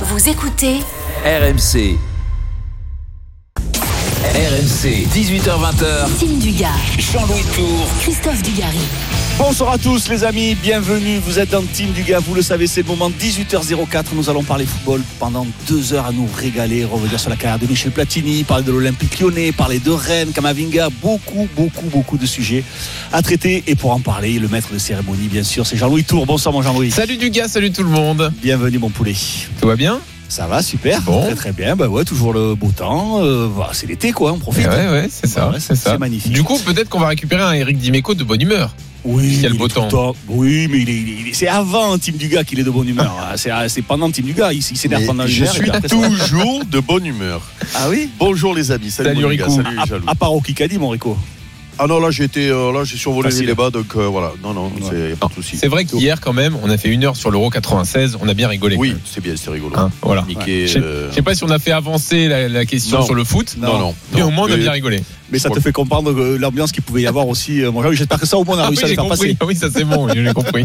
Vous écoutez RMC. RMC, 18h-20h. Tim Dugas, Jean-Louis Tour, Christophe Dugarry. Bonsoir à tous les amis, bienvenue, vous êtes dans Team Dugas, vous le savez, c'est le moment, 18h04, nous allons parler football pendant 2 heures à nous régaler, revenir sur la carrière de Michel Platini, parler de l'Olympique Lyonnais, parler de Rennes, Kamavinga, beaucoup de sujets à traiter. Et pour en parler, le maître de cérémonie, bien sûr, c'est Jean-Louis Tour. Bonsoir mon Jean-Louis. Salut Dugas, salut tout le monde. Bienvenue mon poulet. Tout va bien ? Ça va, super, bon. très bien, toujours le beau temps, c'est l'été quoi, on profite. Ouais, c'est ça, c'est magnifique. Du coup, peut-être qu'on va récupérer un Eric Dimeco de bonne humeur. Oui, il y a le beau temps. Oui, mais c'est avant Team Dugas qu'il est de bonne humeur. C'est pendant Team Dugas, il s'énerve pendant l'hiver. Je suis toujours de bonne humeur. Ah oui ? Bonjour les amis, salut Rico. Salut Jaloux. À part au Kikadi, mon Rico. Ah non, là j'ai survolé les débats, donc voilà. Non, c'est pas de souci. C'est vrai qu'hier quand même, on a fait 1 heure sur l'Euro 96, on a bien rigolé. Oui, c'est bien, c'est rigolo. Voilà. Niqué, Je sais pas si on a fait avancer la question sur le foot. Non. Mais au moins on a bien rigolé. Mais ça te fait comprendre l'ambiance qu'il pouvait y avoir aussi. J'espère que ça au moins on a réussi à le faire passer. Oui, ça c'est bon, j'ai compris.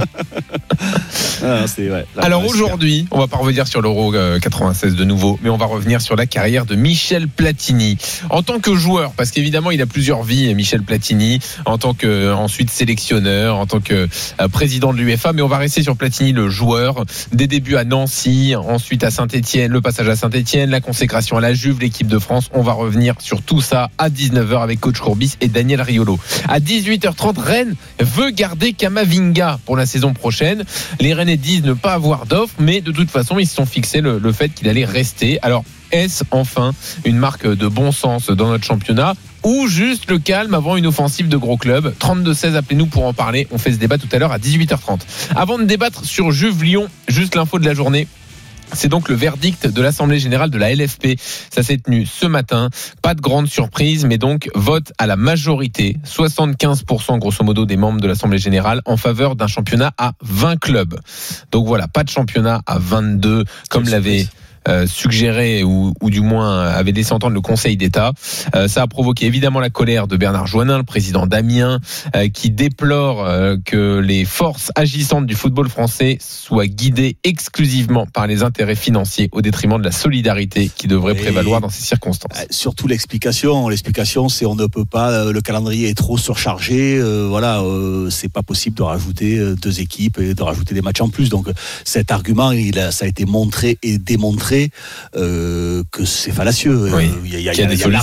Alors aujourd'hui, on va pas revenir sur l'Euro 96 de nouveau, mais on va revenir sur la carrière de Michel Platini. En tant que joueur, parce qu'évidemment il a plusieurs vies, Michel Platini, en tant que ensuite sélectionneur, en tant que président de l'UEFA, mais on va rester sur Platini le joueur, des débuts à Nancy, ensuite à Saint-Etienne, le passage à Saint-Etienne, la consécration à la Juve, l'équipe de France. On va revenir sur tout ça à 19h avec coach Courbis et Daniel Riolo. À 18h30, Rennes veut garder Kamavinga pour la saison prochaine. Les Rennais disent ne pas avoir d'offre, mais de toute façon, ils se sont fixés le fait qu'il allait rester. Alors, est-ce enfin une marque de bon sens dans notre championnat ou juste le calme avant une offensive de gros clubs ? 32-16, appelez-nous pour en parler. On fait ce débat tout à l'heure à 18h30. Avant de débattre sur Juve-Lyon, juste l'info de la journée. C'est donc le verdict de l'Assemblée Générale de la LFP. Ça s'est tenu ce matin. Pas de grande surprise, mais donc vote à la majorité. 75% grosso modo des membres de l'Assemblée Générale en faveur d'un championnat à 20 clubs. Donc voilà, pas de championnat à 22 comme l'avait suggéré ou du moins avait laissé entendre le Conseil d'État. Ça a provoqué évidemment la colère de Bernard Joannin, le président d'Amiens, qui déplore que les forces agissantes du football français soient guidées exclusivement par les intérêts financiers au détriment de la solidarité qui devrait prévaloir dans ces circonstances. Surtout l'explication c'est on ne peut pas, le calendrier est trop surchargé, c'est pas possible de rajouter 2 équipes et de rajouter des matchs en plus. Donc cet argument, ça a été montré et démontré que c'est fallacieux. Oui, il y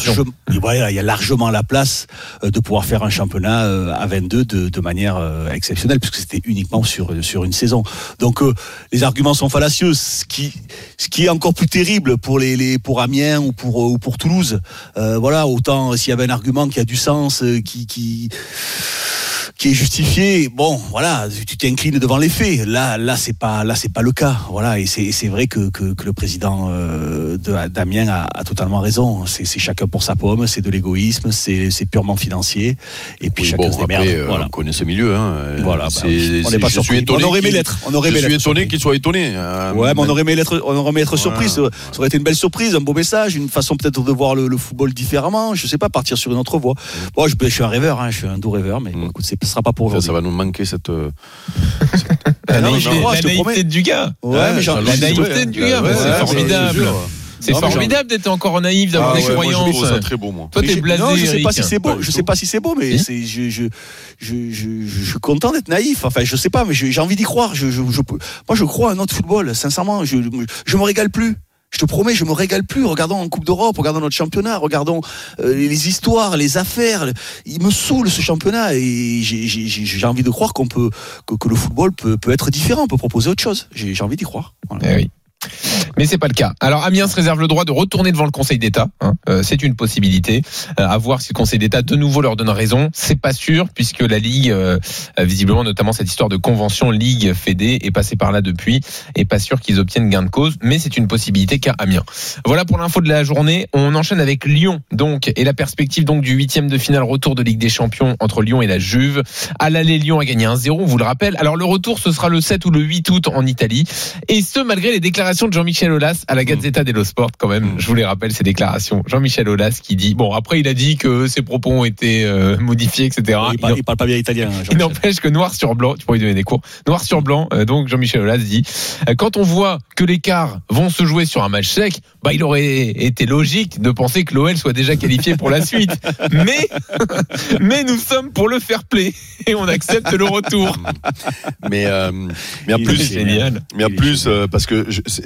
a largement la place de pouvoir faire un championnat à 22 de manière exceptionnelle, puisque c'était uniquement sur une saison. Donc les arguments sont fallacieux. Ce qui est encore plus terrible pour Amiens ou pour Toulouse. Autant s'il y avait un argument qui a du sens, qui est justifié, tu t'inclines devant les faits. Là c'est pas le cas. Et c'est vrai que le président d'Amiens a totalement raison. C'est chacun pour sa pomme, c'est de l'égoïsme, c'est purement financier. Et puis chacun se démerde. On connaît ce milieu. On n'est pas surpris. On aurait aimé l'être. Je suis étonné qu'il soit étonné. Mais on aurait aimé être surpris. Ça aurait été une belle surprise, un beau message, une façon peut-être de voir le football différemment. Je sais pas, partir sur une autre voie. Moi, je suis un rêveur, je suis un doux rêveur, mais écoute, ce sera pas pour aujourd'hui. Ça va nous manquer cette. La naïveté du gars. La naïveté du gars, c'est formidable. C'est formidable d'être encore naïf, d'avoir des croyances. Je trouve ça très beau, moi. Toi, t'es blasé. Non, je sais pas si c'est beau. Je sais pas si c'est beau, mais je suis content d'être naïf. Enfin, je sais pas, mais j'ai envie d'y croire. Moi, je crois à notre football. Sincèrement, je me régale plus. Je te promets, je me régale plus. Regardons en Coupe d'Europe, regardons notre championnat, regardons les histoires, les affaires. Il me saoule ce championnat et j'ai envie de croire que le football peut être différent, on peut proposer autre chose. J'ai envie d'y croire. Voilà. Oui. Mais c'est pas le cas. Alors Amiens se réserve le droit de retourner devant le Conseil d'État. C'est une possibilité. À voir si le Conseil d'État de nouveau leur donne raison. C'est pas sûr puisque la Ligue, visiblement notamment cette histoire de convention Ligue Fédé est passée par là depuis. Et pas sûr qu'ils obtiennent gain de cause. Mais c'est une possibilité qu'a Amiens. Voilà pour l'info de la journée. On enchaîne avec Lyon donc et la perspective donc du 8e de finale retour de Ligue des Champions entre Lyon et la Juve. À l'aller, Lyon a gagné 1-0. On vous le rappelle. Alors le retour ce sera le 7 ou le 8 août en Italie. Et ce malgré les déclarations de Jean-Michel Jean-Michel Aulas à la Gazzetta dello Sport quand même. Je vous les rappelle ces déclarations. Jean-Michel Aulas qui dit bon après il a dit que ses propos ont été modifiés etc. Il parle pas bien italien. Il n'empêche que noir sur blanc, tu pourrais lui donner des cours. Noir sur blanc, donc Jean-Michel Aulas dit quand on voit que les quarts vont se jouer sur un match sec, bah il aurait été logique de penser que l'OL soit déjà qualifié pour la suite. Mais nous sommes pour le fair play et on accepte le retour. Mais en plus, génial. Mais en plus, parce que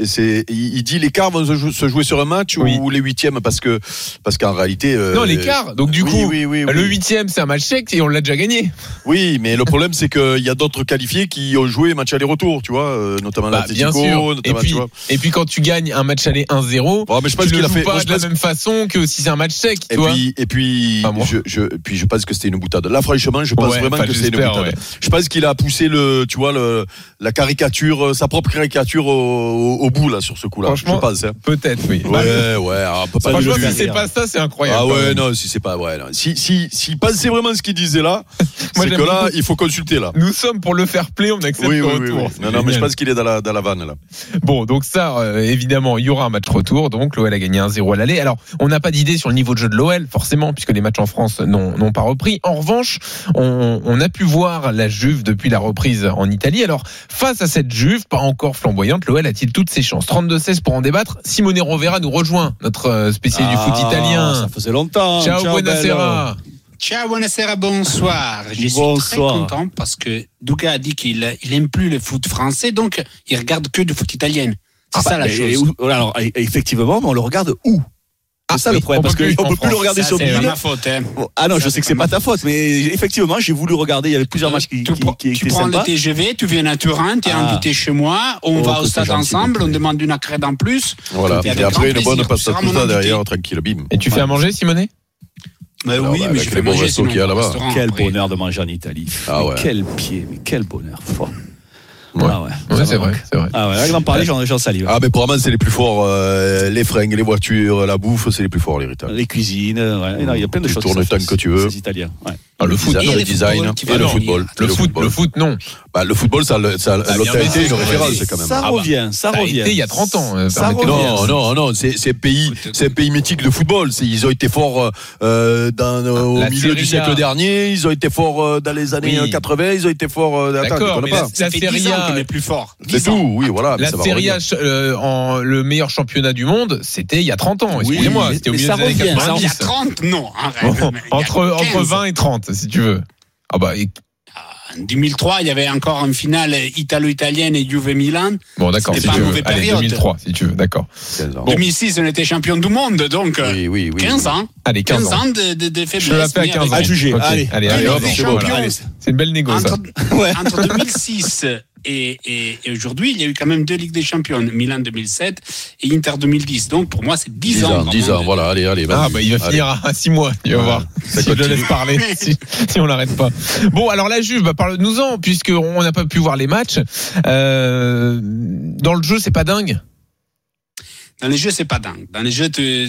il dit les quarts vont se jouer sur un match ou les huitièmes parce qu'en réalité. Non, les quarts. Donc du coup, oui. le huitième c'est un match sec et on l'a déjà gagné. Oui, mais le problème c'est qu'il y a d'autres qualifiés qui ont joué match aller-retour, tu vois, notamment l'Atlético. Et puis quand tu gagnes un match aller 1-0, mais je pense tu qu'il le a fait joues pas de la même façon que si c'est un match sec. Et puis, je pense que c'était une boutade. Là, franchement, je pense vraiment que c'est une boutade. Ouais. Je pense qu'il a poussé la caricature, sa propre caricature au bout là sur ce coup-là. Franchement, je pense. Hein. Peut-être, oui. Franchement, si c'est pas ça, c'est incroyable. Ah ouais, non, si c'est pas, ouais. Non. Si pensait vraiment ce qu'il disait là, c'est que là, il faut consulter là. Nous sommes pour le fair play, on accepte le retour. Oui. Non, mais je pense qu'il est dans la vanne là. Bon, donc ça, évidemment, il y aura un match retour. Donc l'OL a gagné 1-0 à l'aller. Alors, on n'a pas d'idée sur le niveau de jeu de l'OL, forcément, puisque les matchs en France n'ont pas repris. En revanche, on a pu voir la Juve depuis la reprise en Italie. Alors, face à cette Juve, pas encore flamboyante, l'OL a-t-il toutes ses chances? 32-16 pour en débattre. Simone Rovera nous rejoint, notre spécialiste du foot italien. Ça faisait longtemps. Ciao, buonasera. Ciao, buonasera, bonsoir. Je suis très content parce que Duga a dit qu'il aime plus le foot français, donc il regarde que du foot italien. C'est ça la chose. Alors, effectivement, mais on le regarde où? C'est ça le problème, parce qu'on ne peut plus le regarder sur c'est ma faute. Hein. Ah non, je sais que c'est pas ta faute, mais effectivement, j'ai voulu regarder. Il y avait plusieurs matchs qui étaient sympas. Tu prends le TGV, tu viens à Turin, tu es invité chez moi, on va au stade ensemble, on demande une accrède en plus. Voilà, et après une bonne pasta tout derrière, tranquille, bim. Et tu fais à manger, Simonet? Oui, mais je fais manger qu'il y a là-bas. Quel bonheur de manger en Italie. Quel pied, mais quel bonheur. Ouais, c'est vrai. Ah ouais, là, il va en parler, j'en salue. Ah, mais pour moi, c'est les plus forts. Les fringues, les voitures, la bouffe, c'est les plus forts, les Italiens. Les cuisines, il y a plein de choses. Tu tournes le temps que tu veux. Les Italiens, ouais. Le foot, le design et le football. Le foot, non. Le football, ça a été une référence quand même. Ça revient. Ça a été il y a 30 ans. Non, c'est un pays mythique de football. Ils ont été forts au milieu du siècle dernier. Ils ont été forts dans les années 80. Ils ont été forts. D'accord, mais la Serie A est plus fort. C'est tout, oui, voilà. La Serie A, le meilleur championnat du monde, c'était il y a 30 ans. Excusez-moi, c'était au milieu des années 90. Il y a 30, non. Entre 20 et 30, si tu veux. En 2003, il y avait encore une finale italo-italienne et Juve-Milan. Bon, d'accord. C'était pas une mauvaise période. 2003, si tu veux, d'accord. 2006, on était champion du monde, donc 15 ans. Allez, 15 ans de faiblesse. Je la fais à 15 ans. À juger. Okay. Allez, c'est une belle négo, ça. Entre 2006 et aujourd'hui, il y a eu quand même 2 Ligues des Champions, Milan 2007 et Inter 2010. Donc pour moi, c'est 10 ans. 10 ans, voilà, allez. Il va finir à 6 mois, tu vas voir. Si je le laisse parler, si on l'arrête pas. Bon, alors la Juve, parle-nous-en, puisqu'on n'a pas pu voir les matchs. Dans le jeu, c'est pas dingue. Dans les jeux, c'est pas dingue. Dans les jeux,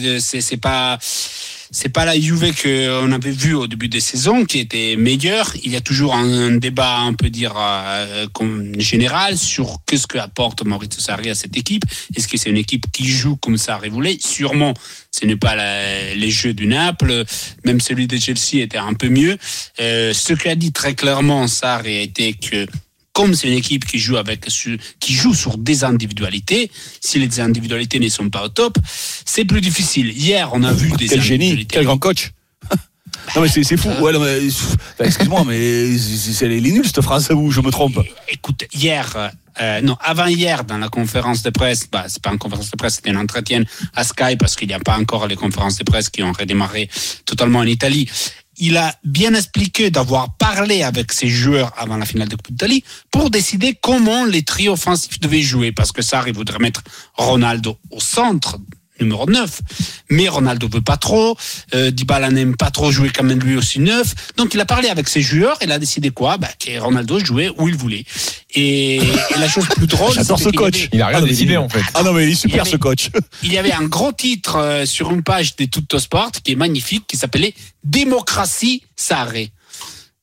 c'est pas la Juve qu'on avait vu au début des saisons qui était meilleure. Il y a toujours un débat, on peut dire, général sur qu'est-ce que apporte Maurizio Sarri à cette équipe. Est-ce que c'est une équipe qui joue comme Sarri voulait? Sûrement, ce n'est pas les jeux du Naples. Même celui de Chelsea était un peu mieux. Ce qu'a dit très clairement Sarri était que comme c'est une équipe qui joue sur des individualités, si les individualités ne sont pas au top, c'est plus difficile. Hier, on a vu des quel génie, quel grand coach. Non mais c'est fou. Ouais, non, mais, excuse-moi, mais elle est nulle cette phrase où je me trompe. Écoute, avant-hier, dans la conférence de presse, c'est pas une conférence de presse, c'était un entretien à Sky parce qu'il n'y a pas encore les conférences de presse qui ont redémarré totalement en Italie. Il a bien expliqué d'avoir parlé avec ses joueurs avant la finale de Coupe d'Italie pour décider comment les trios offensifs devaient jouer. Parce que Sarri voudrait mettre Ronaldo au centre, numéro 9. Mais Ronaldo veut pas trop. Dybala n'aime pas trop jouer quand même lui aussi 9. Donc il a parlé avec ses joueurs. Il a décidé quoi? Que Ronaldo jouait où il voulait. Et la chose plus drôle, j'adore ce coach. Il a rien décidé en fait. Ah non mais il est super ce coach. Il y avait un gros titre sur une page de Tuttosport qui est magnifique, qui s'appelait Démocratie Sarri.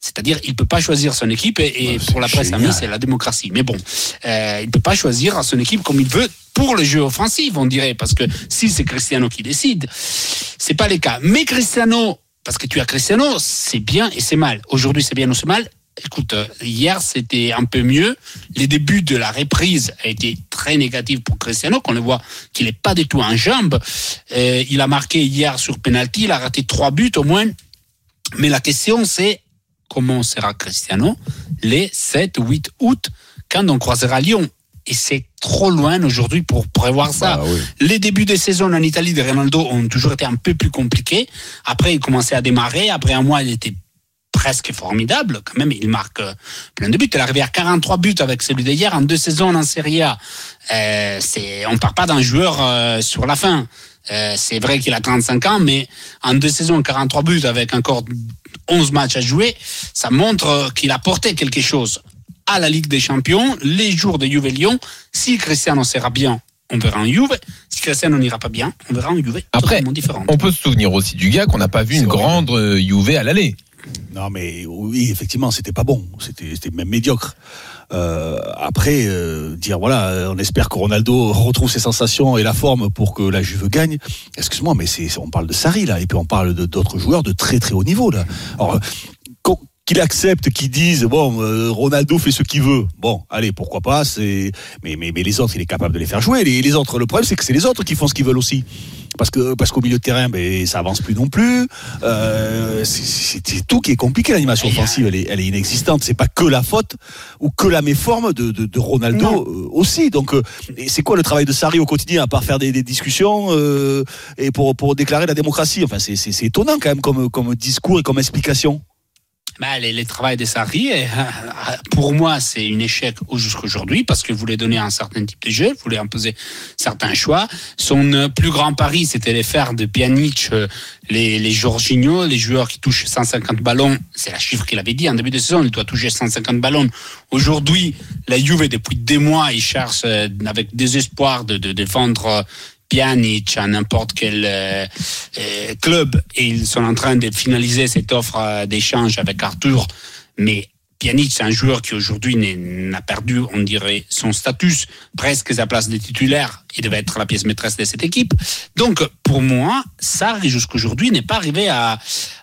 C'est-à-dire, il peut pas choisir son équipe et pour la presse amie, c'est la démocratie. Mais bon, il peut pas choisir son équipe comme il veut pour le jeu offensif, on dirait, parce que si c'est Cristiano qui décide, c'est pas le cas. Mais Cristiano, parce que tu as Cristiano, c'est bien et c'est mal. Aujourd'hui, c'est bien ou c'est mal. Écoute, hier, c'était un peu mieux. Les débuts de la reprise a été très négatifs pour Cristiano, qu'on le voit qu'il est pas du tout en jambes. Il a marqué hier sur penalty, il a raté 3 buts au moins. Mais la question, c'est comment sera Cristiano les 7-8 août quand on croisera Lyon. Et c'est trop loin aujourd'hui pour prévoir ça. Oui. Les débuts de saison en Italie de Ronaldo ont toujours été un peu plus compliqués. Après, il commençait à démarrer. Après un mois, il était presque formidable. Quand même, il marque plein de buts. Il est arrivé à 43 buts avec celui d'hier en 2 saisons en Serie A. On ne part pas d'un joueur sur la fin. C'est vrai qu'il a 35 ans, mais en 2 saisons, 43 buts avec encore 11 matchs à jouer, ça montre qu'il a porté quelque chose à la Ligue des Champions, les jours de Juve Lyon. Si Cristiano sera bien, on verra en Juve. Si Cristiano n'ira pas bien, on verra en Juve. Après, totalement différent. On peut se souvenir aussi du gars qu'on n'a pas vu une grande Juve à l'aller. Non, mais oui, effectivement, c'était pas bon. C'était même médiocre. Après, dire voilà, on espère que Ronaldo retrouve ses sensations et la forme pour que la Juve gagne. Excuse-moi, mais on parle de Sarri là, et puis on parle d'autres joueurs de très très haut niveau là. Alors, qu'il accepte, qu'il dise bon, Ronaldo fait ce qu'il veut. Bon, allez, pourquoi pas. Mais les autres, il est capable de les faire jouer. Les autres, le problème, c'est que c'est les autres qui font ce qu'ils veulent aussi. Parce qu'au milieu de terrain, ça avance plus non plus. C'est tout qui est compliqué. L'animation offensive, elle est inexistante. C'est pas que la faute ou que la méforme de Ronaldo aussi. Donc, c'est quoi le travail de Sarri au quotidien à part faire des discussions et pour déclarer la démocratie. Enfin, c'est étonnant quand même comme discours et comme explication. Le travail de Sarri, pour moi, c'est un échec jusqu'aujourd'hui parce qu'il voulait donner un certain type de jeu, il voulait imposer certains choix. Son plus grand pari, c'était de faire de Pjanic les Jorginho, les joueurs qui touchent 150 ballons. C'est la chiffre qu'il avait dit en début de saison, il doit toucher 150 ballons. Aujourd'hui, la Juve, depuis des mois, il cherche avec désespoir de vendre Pjanic à n'importe quel club et ils sont en train de finaliser cette offre d'échange avec Arthur, mais Pjanic c'est un joueur qui aujourd'hui n'a perdu, on dirait, son statut, presque sa place de titulaire. Il devait être la pièce maîtresse de cette équipe. Donc pour moi, Sarri jusqu'aujourd'hui n'est pas arrivé à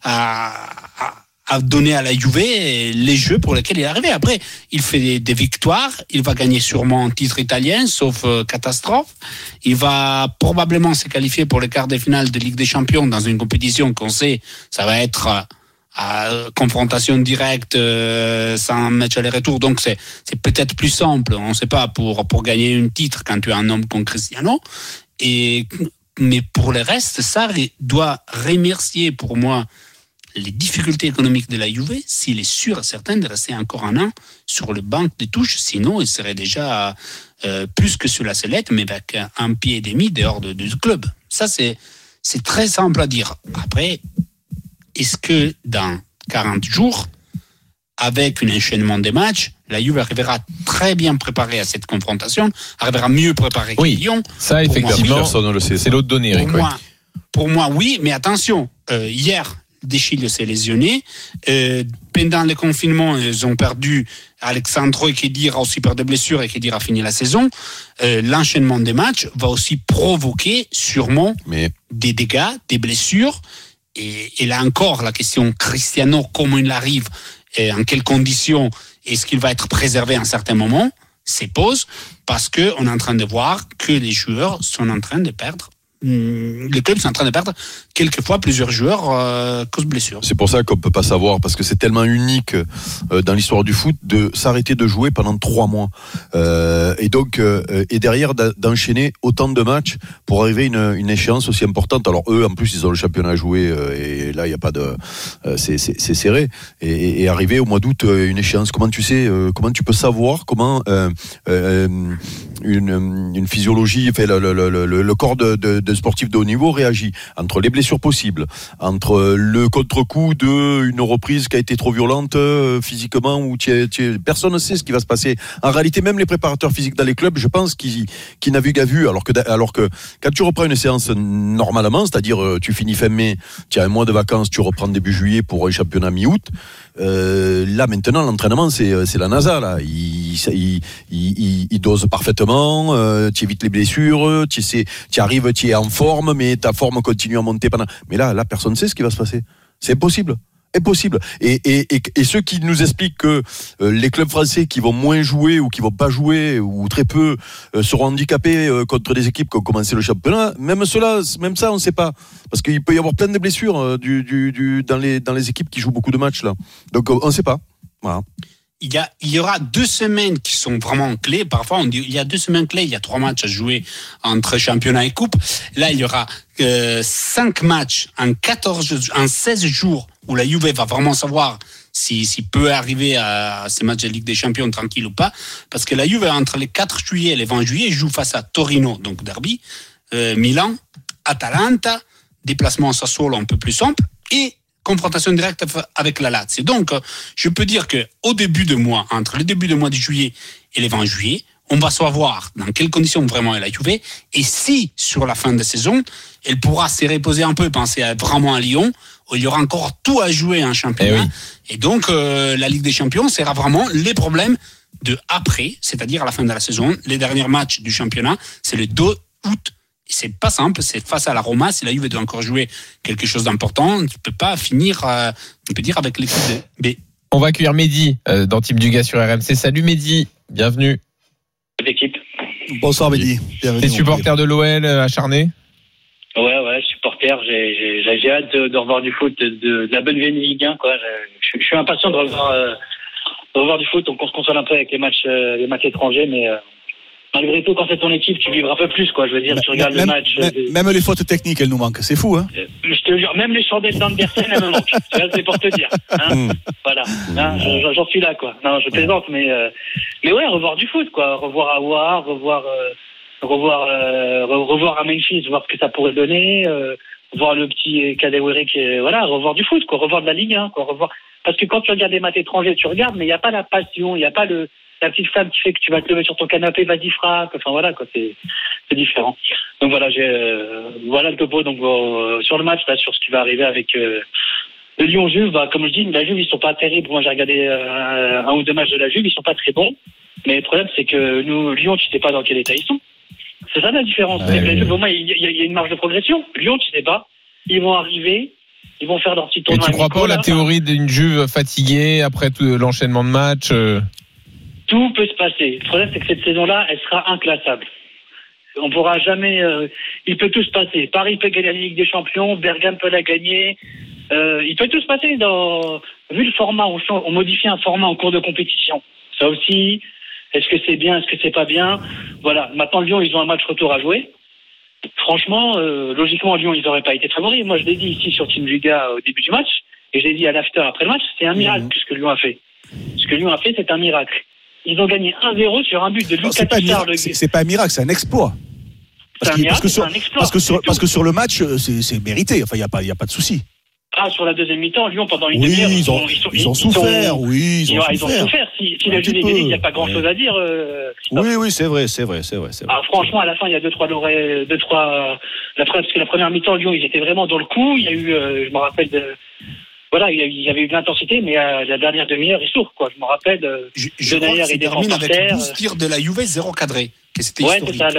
donner à la Juve les jeux pour lesquels il est arrivé. Après, il fait des victoires, il va gagner sûrement un titre italien, sauf catastrophe. Il va probablement se qualifier pour les quarts de finale de Ligue des Champions dans une compétition qu'on sait, ça va être à confrontation directe, sans match aller-retour. Donc c'est peut-être plus simple, on ne sait pas, pour gagner un titre quand tu as un homme comme Cristiano. Mais pour le reste, ça doit remercier pour moi les difficultés économiques de la Juve, s'il est sûr et certain de rester encore un an sur le banc de touche, sinon il serait déjà plus que sur la sellette, mais avec un pied et demi dehors du club. Ça, c'est très simple à dire. Après, est-ce que dans 40 jours, avec un enchaînement des matchs, la Juve arrivera très bien préparée à cette confrontation, arrivera mieux préparée que Lyon? Ça, effectivement, personne ne le sait. C'est l'autre donnée, Eric. Pour moi, oui, mais attention, hier, De Sciglio s'est lésionné. Pendant le confinement, ils ont perdu Alexandro et Khedira a aussi perdu de blessures et Khedira a fini la saison. L'enchaînement des matchs va aussi provoquer sûrement des dégâts, des blessures. Et là encore, la question Cristiano, comment il arrive, et en quelles conditions, est-ce qu'il va être préservé à un certain moment, se pose parce qu'on est en train de voir que les joueurs sont en train de perdre. Les clubs sont en train de perdre quelquefois plusieurs joueurs cause blessure. C'est pour ça qu'on peut pas savoir, parce que c'est tellement unique dans l'histoire du foot de s'arrêter de jouer pendant 3 mois et donc et derrière d'enchaîner autant de matchs pour arriver à une échéance aussi importante. Alors eux en plus ils ont le championnat à jouer et là il y a pas de c'est serré et arriver au mois d'août une échéance. Comment tu sais comment tu peux savoir comment une physiologie fait le corps de d'un sportif de haut niveau réagit entre les blessures possibles, entre le contre-coup d'une reprise qui a été trop violente physiquement, où personne ne sait ce qui va se passer. En réalité, même les préparateurs physiques dans les clubs, je pense qu'ils naviguent à vue, alors que quand tu reprends une séance normalement, c'est-à-dire tu finis fin mai, tu as un mois de vacances, tu reprends début juillet pour un championnat mi-août. Là maintenant l'entraînement c'est la NASA là. Il dose parfaitement, tu évites les blessures, tu arrives, tu es en forme, mais ta forme continue à monter pendant. Mais là personne ne sait ce qui va se passer. C'est impossible. Et ceux qui nous expliquent que les clubs français qui vont moins jouer ou qui vont pas jouer ou très peu seront handicapés contre des équipes qui ont commencé le championnat, même ça on sait pas, parce qu'il peut y avoir plein de blessures dans les équipes qui jouent beaucoup de matchs là. Donc on sait pas. Voilà. Il y aura 2 semaines qui sont vraiment clés. Parfois, on dit il y a 2 semaines clés, il y a 3 matchs à jouer entre championnat et coupe. Là, il y aura 5 matchs en 16 jours où la Juve va vraiment savoir s'il peut arriver à ces matchs de Ligue des Champions tranquille ou pas. Parce que la Juve, entre les 4 juillet et les 20 juillet, joue face à Torino, donc derby, Milan, Atalanta, déplacement à Sassuolo un peu plus simple, et confrontation directe avec la Lazio. Donc, je peux dire que au début de mois, entre le début de mois de juillet et les 20 juillet, on va savoir dans quelles conditions vraiment elle a Juve, et si sur la fin de saison, elle pourra se reposer un peu, penser vraiment à Lyon, où il y aura encore tout à jouer en championnat. Et donc, la Ligue des Champions sera vraiment les problèmes de après, c'est-à-dire à la fin de la saison. Les derniers matchs du championnat, c'est le 2 août. C'est pas simple, c'est face à la Roma. Si la Juve doit encore jouer quelque chose d'important, tu peux pas finir, on peut dire, avec l'équipe de B. On va accueillir Mehdi dans Team du Gars sur RMC. Salut Mehdi, bienvenue. L'équipe. Bonsoir Mehdi. T'es supporter de l'OL acharné? Ouais, supporter. J'ai hâte de revoir du foot, de la bonne vieille Ligue 1, quoi. Je suis impatient de revoir du foot. Donc on se console un peu avec les matchs étrangers, mais malgré tout, quand c'est ton équipe, tu vivras un peu plus, quoi. Je veux dire, tu regardes le match. Même les fautes techniques, elles nous manquent. C'est fou, hein. Je te jure, même les chandelles d'Andersen, elles me manquent. C'est pour te dire. Hein. Voilà. Hein, j'en suis là, quoi. Non, je plaisante, mais ouais, revoir du foot, quoi. Revoir Aouar, revoir à Memphis, voir ce que ça pourrait donner, voir le petit Kadewere revoir du foot, quoi. Revoir de la Ligue 1, quoi. Parce que quand tu regardes des matchs étrangers, tu regardes, mais il n'y a pas la passion, il n'y a pas la petite flamme qui fait que tu vas te lever sur ton canapé, vas-y frappe, enfin voilà, quoi, c'est différent. Donc voilà, voilà le topo. Donc sur le match, là, sur ce qui va arriver avec le Lyon-Juve, comme je dis, la Juve, ils sont pas terribles. Moi, j'ai regardé un ou 2 matchs de la Juve, ils sont pas très bons. Mais le problème, c'est que nous, Lyon, tu sais pas dans quel état ils sont. C'est ça la différence. C'est que la Juve, au moins, il y a une marge de progression. Lyon, tu sais pas. Ils vont arriver, ils vont faire leur petit tournoi. Et tu crois pas à la théorie d'une Juve fatiguée après tout l'enchaînement de matchs? Tout peut se passer. Le problème, c'est que cette saison-là, elle sera inclassable. On pourra jamais. Il peut tout se passer. Paris peut gagner la Ligue des Champions, Bergame peut la gagner. Il peut tout se passer. Vu le format, on modifie un format en cours de compétition. Ça aussi, est-ce que c'est bien, est-ce que c'est pas bien? Voilà. Maintenant, Lyon, ils ont un match retour à jouer. Franchement, logiquement, Lyon, ils n'auraient pas été favoris. Moi, je l'ai dit ici sur Team Liga au début du match, et je l'ai dit à l'after après le match. C'est un miracle ce que Lyon a fait. Ce que Lyon a fait, c'est un miracle. Ils ont gagné 1-0 sur un but de Lucas Tissard. C'est pas un miracle, c'est un exploit. Parce que sur le match, c'est mérité. Enfin, il y a pas de souci. Ah, sur la deuxième mi-temps, Lyon, pendant une demi-heure, ils ont souffert. Ils ont souffert. Si la Juve est gagnée, il n'y a pas grand-chose à dire. Oui, c'est vrai. Ah, franchement, à la fin, il y a 2-3 laurets, parce que la première mi-temps, Lyon, ils étaient vraiment dans le coup. Il y a eu, je me rappelle il y avait eu de l'intensité, mais la dernière demi-heure, ils souffrent, quoi. Je me rappelle. Je crois que c'est terminé avec 12 tirs de la Juve, 0 cadré. Ouais, c'est ça.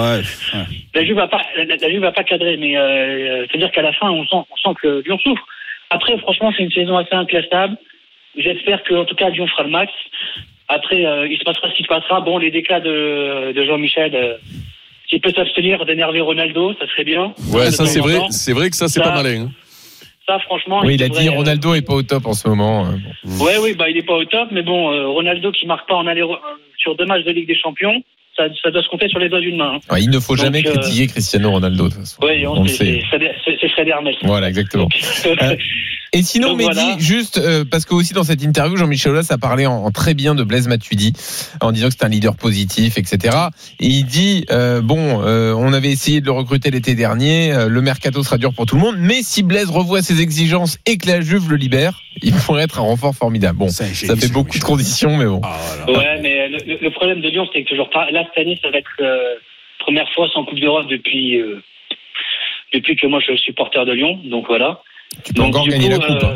La Juve va pas cadrer, mais c'est-à-dire qu'à la fin, on sent que Lyon souffre. Après, franchement, c'est une saison assez inclassable. J'espère que, en tout cas, Lyon fera le max. Après, il se passera ce qui se passera. Bon, les déclats de Jean-Michel, s'il peut s'abstenir d'énerver Ronaldo, ça serait bien. Ouais, ça c'est vrai. C'est vrai que ça c'est pas malin. Ça, franchement. Oui, il a dit Ronaldo est pas au top en ce moment. Bon. Ouais, il est pas au top, mais bon, Ronaldo qui marque pas en aller sur 2 matchs de Ligue des Champions, ça doit se compter sur les doigts d'une main. Ouais, il ne faut jamais critiquer Cristiano Ronaldo de toute façon. Oui, c'est Fred Hermel. Voilà, exactement. Et sinon, Donc, Mehdi, voilà. juste parce que aussi dans cette interview, Jean-Michel Aulas a parlé en très bien de Blaise Matuidi, en disant que c'est un leader positif, etc. Et il dit on avait essayé de le recruter l'été dernier, le mercato sera dur pour tout le monde, mais si Blaise revoit ses exigences et que la Juve le libère, il pourrait être un renfort formidable. Bon, ça fait beaucoup de conditions, mais bon. Ouais, mais le problème de Lyon, c'est que toujours pas. Là, cette année, ça va être première fois sans Coupe d'Europe depuis que moi je suis supporter de Lyon. Donc voilà. Tu peux encore gagner la coupe.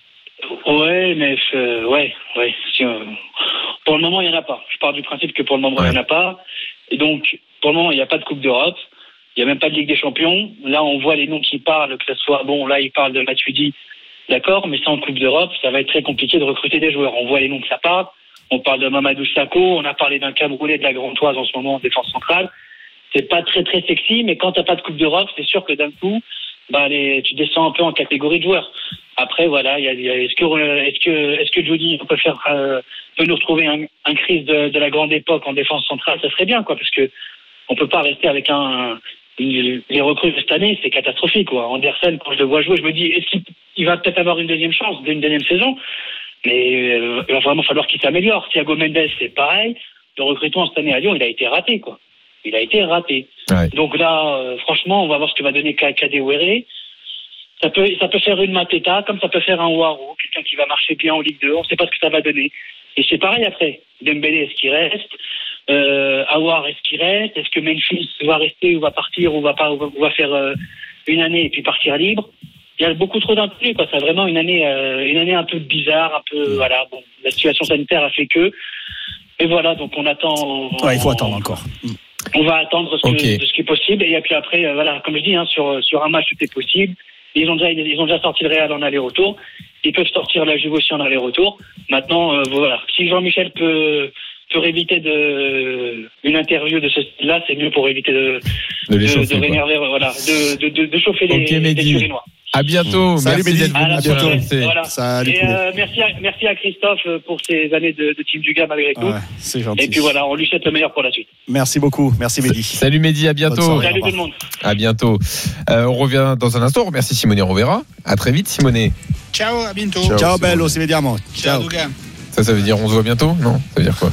Ouais, mais ouais. Si, pour le moment, il y en a pas. Je pars du principe que pour le moment, il y en a pas. Et donc, pour le moment, il n'y a pas de Coupe d'Europe. Il n'y a même pas de Ligue des Champions. Là, on voit les noms qui parlent, que ce soit là, il parle de Matuidi, d'accord, mais sans Coupe d'Europe, ça va être très compliqué de recruter des joueurs. On voit les noms que ça parle. On parle de Mamadou Sakho, on a parlé d'un Camerounais de la Grantoise en ce moment en défense centrale. C'est pas très très sexy, mais quand t'as pas de Coupe d'Europe, c'est sûr que d'un coup, tu descends un peu en catégorie de joueurs. Après, voilà, est-ce que Jody peut nous retrouver un Chris de la grande époque en défense centrale, ça serait bien, quoi, parce que on peut pas rester avec les recrues de cette année, c'est catastrophique, quoi. Andersen, quand je le vois jouer, je me dis, est-ce qu'il va peut-être avoir une deuxième chance, une deuxième saison? Mais il va vraiment falloir qu'il s'améliore. Thiago Mendes, c'est pareil. Le recrutement cette année à Lyon, il a été raté, quoi. Il a été raté. Ouais. Donc là, franchement, on va voir ce que va donner Kadewere. Ça peut faire une Mateta, comme ça peut faire un Ouaro, quelqu'un qui va marcher bien en Ligue 2. On ne sait pas ce que ça va donner. Et c'est pareil après. Dembélé, est-ce qu'il reste? Aouar, est-ce qu'il reste? Est-ce que Memphis va rester ou va partir ou va faire une année et puis partir libre? Il y a beaucoup trop d'inconnus, quoi. C'est vraiment une année un peu bizarre, un peu, voilà. Bon, la situation sanitaire a fait que. Et voilà, donc on attend. Ouais, il faut attendre encore. On va attendre de ce qui est possible. Et puis après, voilà, comme je dis, sur un match, tout est possible. Ils ont déjà sorti le Real en aller-retour. Ils peuvent sortir la Juve aussi en aller-retour. Maintenant, voilà. Si Jean-Michel peut éviter une interview de ce style-là, c'est mieux pour éviter de rénerver, voilà, de chauffer les Turinois. À bientôt. Salut Mehdi. À bientôt. Voilà. Salut. Merci à Christophe pour ces années de Team Duga malgré tout. Ouais, c'est gentil. Et puis voilà, on lui souhaite le meilleur pour la suite. Merci beaucoup. Merci Mehdi. Salut Mehdi, à bientôt. Soirée, salut tout le monde. À bientôt. On revient dans un instant. On remercie Simone Rovera. À très vite, Simone. Ciao, à bientôt. Ciao bello, si vediamo. Ciao Duga. Ça veut dire on se voit bientôt? Non, ça veut dire quoi?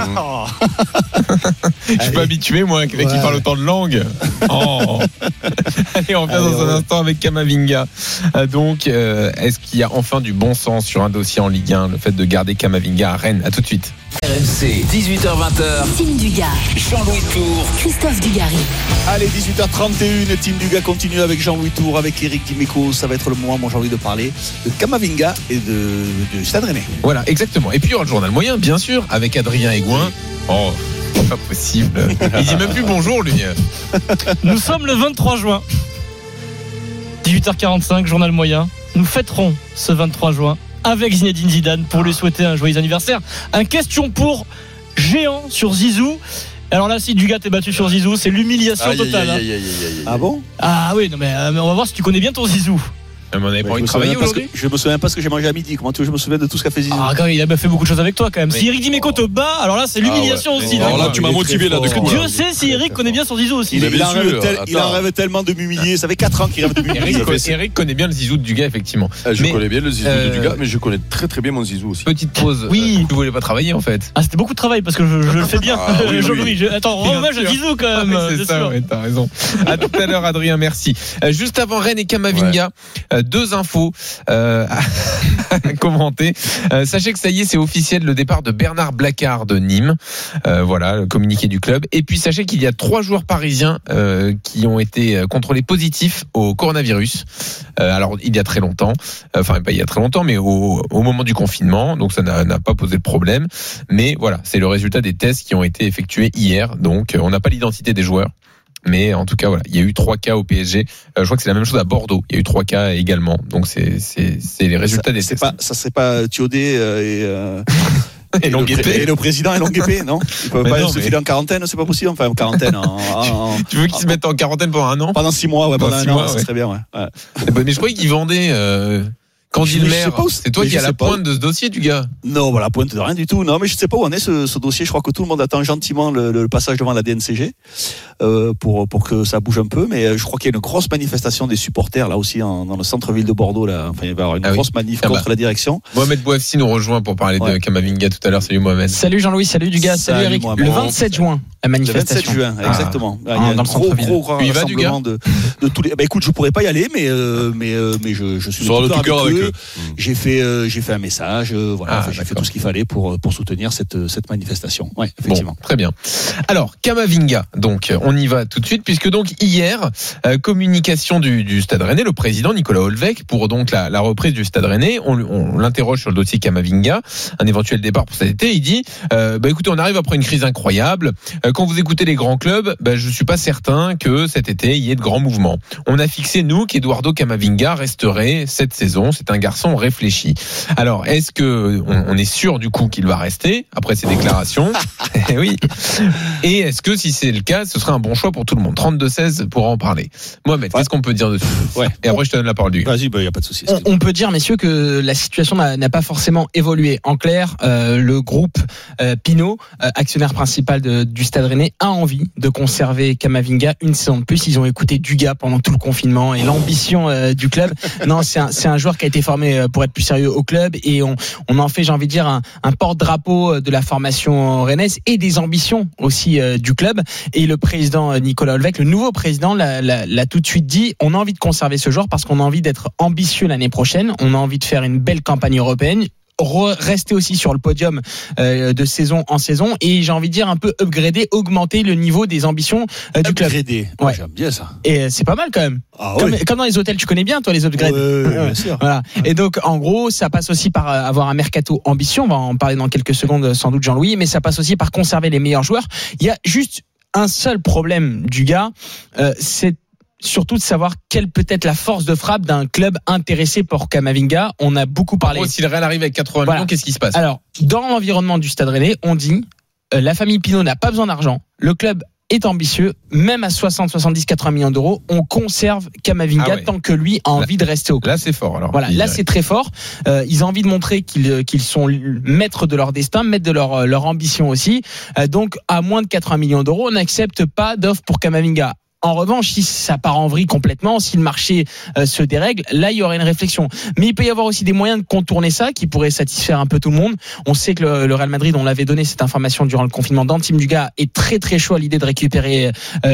Je suis pas habitué, moi, avec qui parle autant de langues. Oh. Allez, on revient dans un instant avec Kamavinga. Donc, est-ce qu'il y a enfin du bon sens sur un dossier en Ligue 1, le fait de garder Kamavinga à Rennes? À tout de suite. RMC, 18h-20h. Team Duga. Jean-Louis Tour. Christophe Dugarry. Allez, 18h31, Team Duga continue avec Jean-Louis Tour, avec Eric Dimeco. Ça va être le moment, moi j'ai envie de parler de Kamavinga et de Stade Rennais. Voilà, exactement. Et puis il y aura le journal moyen, bien sûr, avec Adrien Aigouin. Oh, pas possible. Il dit même plus bonjour, lui. Nous sommes le 23 juin. 18h45, journal moyen. Nous fêterons ce 23 juin avec Zinedine Zidane pour lui souhaiter un joyeux anniversaire. Un question pour géant sur Zizou. Alors là, si Dugat est battu sur Zizou, c'est l'humiliation totale. Ah bon? Ah oui, non mais on va voir si tu connais bien ton Zizou. Mais on n'avait pas envie de travailler aujourd'hui. Je me souviens pas ce que j'ai mangé à midi. Comment tu veux, je me souviens de tout ce qu'a fait Zizou? Ah, quand même, il a fait beaucoup de choses avec toi quand même. Si Eric Dimeco te bat, alors là, c'est l'humiliation aussi. Alors là, tu m'as motivé là. Parce que Dieu sait si Eric connaît bien son Zizou aussi. Il en rêve tellement de m'humilier. Ça fait 4 ans qu'il rêve de m'humilier. Eric connaît bien le Zizou de Dugas, effectivement. Je connais bien le Zizou de Dugas, mais je connais très très bien mon Zizou aussi. Petite pause. Oui. Tu voulais pas travailler en fait. Ah, c'était beaucoup de travail parce que je le fais bien. Jean-Louis, attends, hommage à Zizou quand même. C'est ça, t'as raison. À tout à l'heure, Adrien, merci. Juste avant Rennes et Kamavinga, 2 infos à commenter. Sachez que ça y est, c'est officiel, le départ de Bernard Blacard de Nîmes. Voilà, le communiqué du club. Et puis sachez qu'il y a 3 joueurs parisiens qui ont été contrôlés positifs au coronavirus. Alors il y a très longtemps, enfin pas il y a très longtemps, mais au moment du confinement. Donc ça n'a pas posé de problème. Mais voilà, c'est le résultat des tests qui ont été effectués hier. Donc on n'a pas l'identité des joueurs. Mais en tout cas, voilà, il y a eu 3 cas au PSG. Je crois que c'est la même chose à Bordeaux. Il y a eu 3 cas également. Donc c'est les résultats des tests. Ça serait pas Thiodé et Longuepé. Et le président et Longuepé, non? Ils peuvent pas se filer en quarantaine, c'est pas possible. Enfin, en quarantaine. Tu veux qu'ils se mettent en quarantaine pendant 1 an? Pendant 6 mois, pendant 1 an, ça serait bien, ouais. Mais je croyais qu'ils vendaient. Candy Je le sais maire, pas où- c'est toi mais qui je as la sais pas où- pointe de ce dossier, du gars. Non, voilà, pointe de rien du tout. Non, mais je ne sais pas où en est ce dossier. Je crois que tout le monde attend gentiment le passage devant la DNCG pour que ça bouge un peu. Mais je crois qu'il y a une grosse manifestation des supporters là aussi dans le centre-ville de Bordeaux. Là. Enfin, il va y avoir une grosse manif contre la direction. Mohamed Bouafsi nous rejoint pour parler de Kamavinga tout à l'heure. Salut Mohamed. Salut Jean-Louis, salut Dugas, salut Eric. Mohamed. Le 27 juin, la Le manifestation. 27 juin, exactement. Il y a un dans le centre-ville. gros Tu y vas, rassemblement de tous les. Bah, écoute, je pourrais pas y aller, mais je suis Sur le tout cœur avec eux. J'ai fait un message, voilà, j'ai fait d'accord. tout ce qu'il fallait pour soutenir cette manifestation. Ouais, effectivement. Bon, très bien. Alors, Kamavinga, donc, on y va tout de suite, puisque donc hier, communication du Stade Rennais, le président Nicolas Olvec, pour donc la reprise du Stade Rennais, on l'interroge sur le dossier Kamavinga, un éventuel départ pour cet été. Il dit, écoutez, on arrive après une crise incroyable. Quand vous écoutez les grands clubs, je suis pas certain que cet été il y ait de grands mouvements. On a fixé nous qu'Eduardo Camavinga resterait cette saison. C'est un garçon réfléchi. Alors, est-ce que on est sûr du coup qu'il va rester après ces déclarations? Oui. Et est-ce que si c'est le cas, ce serait un bon choix pour tout le monde? 32-16 pour en parler. Mohamed, qu'est-ce qu'on peut dire dessus? Et après je te donne la parole du gars. Vas-y, il y a pas de souci. On peut dire, messieurs, que la situation n'a pas forcément évolué. En clair, le groupe Pinot, actionnaire principal du Stade Rennais, a envie de conserver Camavinga une saison de plus. Ils ont écouté Dugas pendant tout le confinement et l'ambition du club. Non, c'est un joueur qui a été formé pour être plus sérieux au club et on en fait, j'ai envie de dire, un porte-drapeau de la formation rennaise et des ambitions aussi du club. Et le président Nicolas Olvec, le nouveau président, l'a tout de suite dit, on a envie de conserver ce joueur parce qu'on a envie d'être ambitieux l'année prochaine, on a envie de faire une belle campagne européenne, rester aussi sur le podium de saison en saison et j'ai envie de dire un peu augmenter le niveau des ambitions du club. Ouais. J'aime bien ça. Et c'est pas mal quand même. Comme dans les hôtels, tu connais bien toi les upgrades. Bien sûr. Voilà. Et donc en gros, ça passe aussi par avoir un mercato ambitieux, on va en parler dans quelques secondes sans doute Jean-Louis, mais ça passe aussi par conserver les meilleurs joueurs. Il y a juste un seul problème du gars, c'est surtout de savoir quelle peut être la force de frappe d'un club intéressé pour Camavinga. On a beaucoup parlé. Si le Real arrive avec 80 millions, qu'est-ce qui se passe? Alors, dans l'environnement du Stade Rennais, on dit la famille Pinot n'a pas besoin d'argent. Le club est ambitieux, même à 60, 70, 80 millions d'euros, on conserve Camavinga tant que lui a envie de rester au club. Là, c'est fort. Alors, voilà, là, c'est très fort. Ils ont envie de montrer qu'ils sont maîtres de leur destin, maîtres de leur ambition aussi. Donc, à moins de 80 millions d'euros, on n'accepte pas d'offre pour Camavinga. En revanche, si ça part en vrille complètement, si le marché se dérègle, là, il y aurait une réflexion. Mais il peut y avoir aussi des moyens de contourner ça qui pourraient satisfaire un peu tout le monde. On sait que le Real Madrid, on l'avait donné cette information durant le confinement d'Antime Dugas, est très très chaud à l'idée de récupérer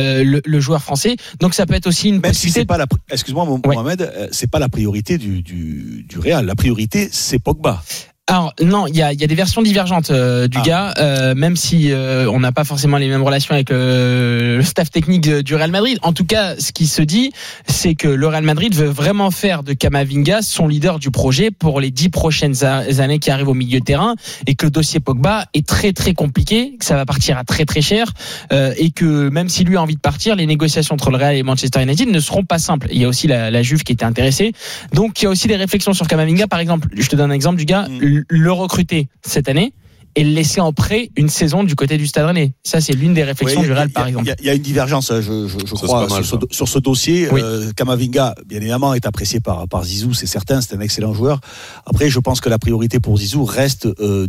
le joueur français. Donc ça peut être aussi une possibilité. Si c'est pas excuse-moi Mohamed, c'est pas la priorité du Real. La priorité, c'est Pogba. Alors non, il y a des versions divergentes du gars, même si on n'a pas forcément les mêmes relations avec le staff technique du Real Madrid. En tout cas, ce qui se dit, c'est que le Real Madrid veut vraiment faire de Camavinga son leader du projet pour les 10 prochaines années qui arrivent au milieu de terrain, et que le dossier Pogba est très très compliqué, que ça va partir à très très cher, et que même si lui a envie de partir, les négociations entre le Real et Manchester United ne seront pas simples. Il y a aussi la Juve qui était intéressée, donc il y a aussi des réflexions sur Camavinga. Par exemple, je te donne un exemple du gars. Le recruter cette année et le laisser en prêt une saison du côté du Stade Rennais. Ça, c'est l'une des réflexions du Real, par exemple. Il y a une divergence, je crois, sur ce dossier. Camavinga, bien évidemment, est apprécié par Zizou, c'est certain, c'est un excellent joueur. Après, je pense que la priorité pour Zizou reste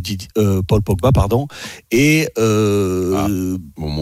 Paul Pogba, pardon. Et Momo.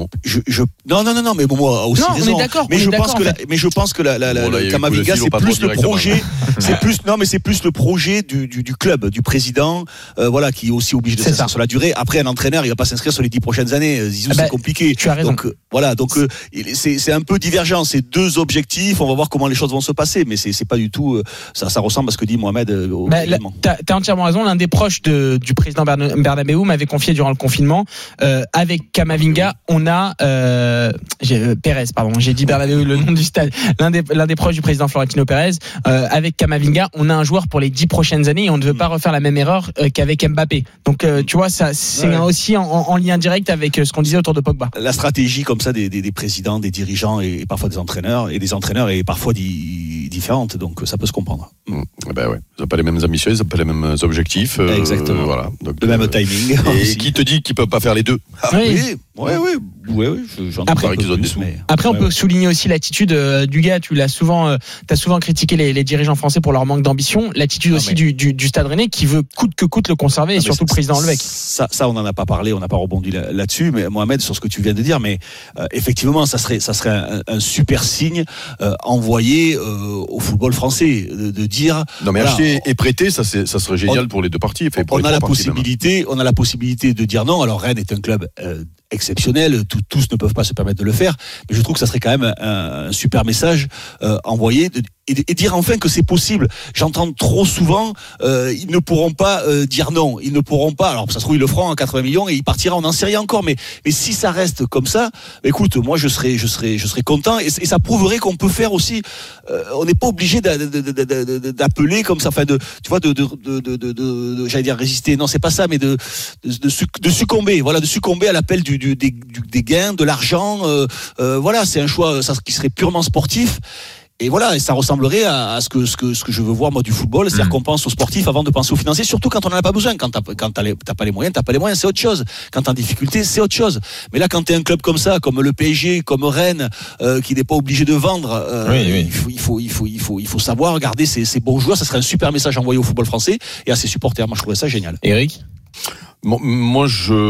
non, mais Momo a aussi raison. On est d'accord. Mais je pense que Camavinga, c'est plus le projet. C'est plus le projet du club, du président, voilà, qui est aussi obligé de s'inscrire sur la durée. Après, un entraîneur, il va pas s'inscrire sur les 10 prochaines années. Zizou, c'est compliqué. Tu as raison. Donc voilà, c'est un peu divergent. C'est deux objectifs. On va voir comment les choses vont se passer, mais c'est pas du tout. Ça ressemble à ce que dit Mohamed. T'as entièrement raison. L'un des proches du président Bernabéu m'avait confié durant le confinement. Avec Camavinga, on a Pérez, pardon. J'ai dit Bernabéu, le nom du stade. L'un des proches du président Florentino Pérez. Avec Camavinga, on a un joueur pour les 10 prochaines années et on ne veut pas refaire la même erreur qu'avec Mbappé. Donc tu vois, ça c'est aussi en lien direct avec ce qu'on disait autour de Pogba. La stratégie comme ça des présidents, des dirigeants et parfois des entraîneurs est parfois différente, donc ça peut se comprendre. Ben ouais, ils n'ont pas les mêmes ambitions, ils n'ont pas les mêmes objectifs. Exactement. Voilà. Donc, le même timing. Et qui te dit qu'ils ne peuvent pas faire les deux? Oui. Après, qu'ils ont des sous. Après, on peut souligner aussi l'attitude du gars. T'as souvent critiqué les dirigeants français pour leur manque d'ambition. L'attitude aussi du Stade Rennais qui veut coûte que coûte le conserver et surtout le président Levec. Ça, on n'en a pas parlé, on n'a pas rebondi là-dessus, mais Mohamed, sur ce que tu viens de dire, mais effectivement, ça serait un super signe envoyé au football français de dire. Non, mais acheter et prêter, ça serait génial pour les deux parties. On a la possibilité de dire non. Alors Rennes est un club exceptionnel, tous ne peuvent pas se permettre de le faire, mais je trouve que ça serait quand même un super message envoyé et dire enfin que c'est possible. J'entends trop souvent ils ne pourront pas dire non, ils ne pourront pas, alors ça se trouve ils le feront à 80 millions et il partira, on n'en sait rien encore, mais si ça reste comme ça, écoute, moi je serais content et ça prouverait qu'on peut faire aussi, on n'est pas obligé d'appeler comme ça, enfin tu vois, j'allais dire résister, non c'est pas ça, mais de succomber, voilà, de succomber à l'appel des gains, de l'argent, voilà, c'est un choix qui serait purement sportif. Et voilà, et ça ressemblerait à ce que je veux voir moi du football, c'est-à-dire qu'on pense aux sportifs avant de penser aux financiers, surtout quand on n'en a pas besoin. Quand t'as pas les moyens, c'est autre chose. Quand t'es en difficulté, c'est autre chose. Mais là, quand t'es un club comme ça, comme le PSG, comme Rennes, qui n'est pas obligé de vendre, il faut savoir garder ces bons joueurs. Ça serait un super message envoyé au football français et à ses supporters. Moi, je trouverais ça génial. Eric ? Moi,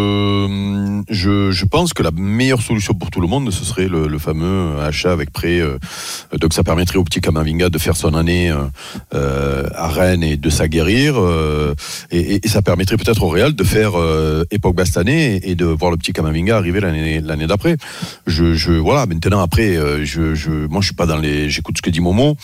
je pense que la meilleure solution pour tout le monde, ce serait le fameux achat avec prêt. Donc, ça permettrait au petit Camavinga de faire son année à Rennes et de s'aguerrir. Et ça permettrait peut-être au Real de faire époque Bastané et de voir le petit Camavinga arriver l'année d'après. Voilà. Maintenant, après, moi, je suis pas dans les. J'écoute ce que dit Momo.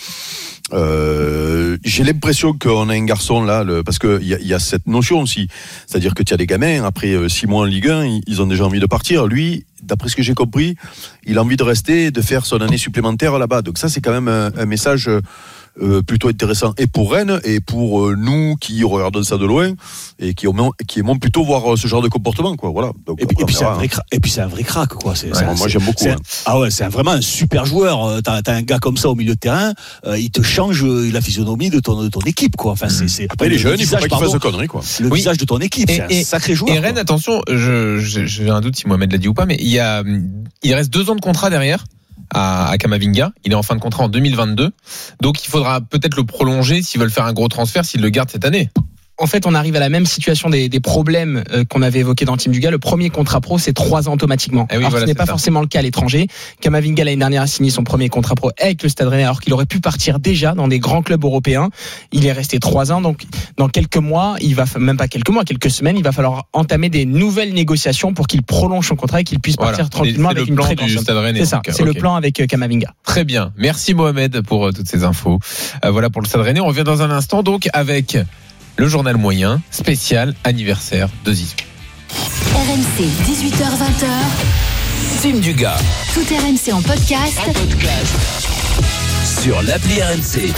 J'ai l'impression qu'on a un garçon là, parce que il y a cette notion aussi, c'est-à-dire que tu as des gamins après 6 mois en Ligue 1, ils ont déjà envie de partir. Lui, d'après ce que j'ai compris, il a envie de rester, de faire son année supplémentaire là-bas. Donc ça, c'est quand même un message plutôt intéressant et pour Rennes et pour nous qui regardons ça de loin et qui aimons plutôt voir ce genre de comportement, quoi. Voilà. Donc, et puis c'est un vrai crack, quoi. Moi j'aime beaucoup. Ah ouais, c'est vraiment un super joueur. T'as un gars comme ça au milieu de terrain, il te change la physionomie de ton équipe, quoi. Enfin, c'est après les jeunes, il faut pas qu'ils fassent de conneries, quoi. Le visage de ton équipe, c'est un sacré joueur. Et Rennes, quoi. Attention, j'ai un doute si Mohamed l'a dit ou pas, mais il reste 2 ans de contrat derrière. À Camavinga, il est en fin de contrat en 2022, donc il faudra peut-être le prolonger s'ils veulent faire un gros transfert, s'ils le gardent cette année. En fait, on arrive à la même situation des problèmes qu'on avait évoqués dans Team Duga. Le premier contrat pro, c'est 3 ans automatiquement. Oui, alors, ce n'est pas forcément le cas à l'étranger. Camavinga, l'année dernière, a signé son premier contrat pro avec le Stade Rennais, alors qu'il aurait pu partir déjà dans des grands clubs européens. Il est resté 3 ans, donc dans quelques mois, quelques semaines, il va falloir entamer des nouvelles négociations pour qu'il prolonge son contrat et qu'il puisse partir tranquillement avec une très grande somme. C'est ça, c'est le plan avec Camavinga. Très bien. Merci Mohamed pour toutes ces infos. Voilà pour le Stade Rennais. On revient dans un instant donc avec le journal moyen, spécial anniversaire de Zizou. RMC, 18h-20h. Team Duga. Tout RMC en podcast. Sur l'appli RMC.